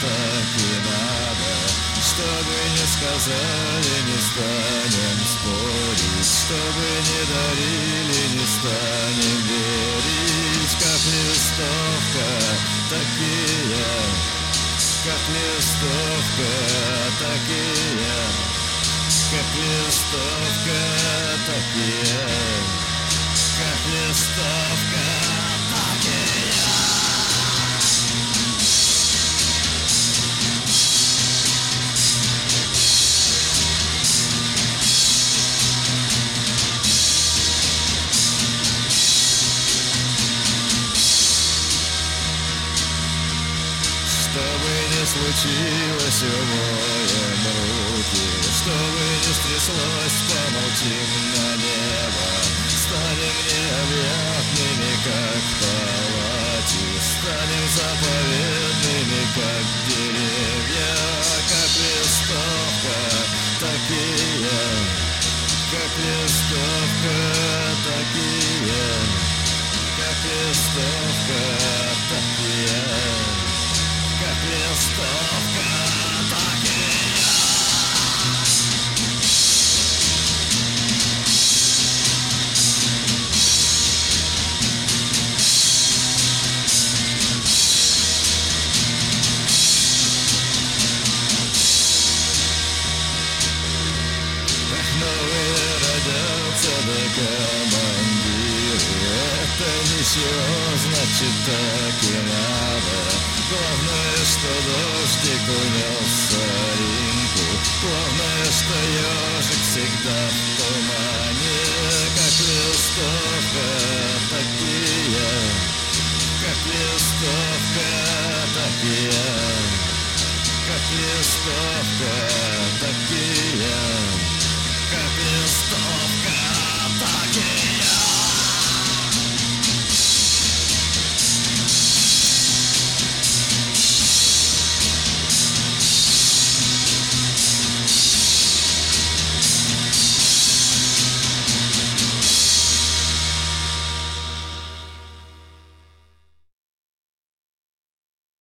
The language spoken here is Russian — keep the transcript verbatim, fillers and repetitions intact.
так и надо. Что бы ни сказали, не станем спорить, что бы ни дарили, не станем верить. Как листовка, такие, как листовка, такие, как листовка, такие, как листовка, такие. Что бы ни случилось, умоем руки, что бы ни стряслось, помолчим на небо. Станем необъятными, как палати, станем заповедными, как деревья. Как листовка, такие, как листовка, такие, как листовка, такие, как листовка, такие. Эх, новые родятся, да командиры, это ничего, значит, так и надо. Главное, что дождик унес соринку, главное, что ежик всегда в тумане. Как листовка, такие, как листовка, такие, как листовка, такие, как листовка.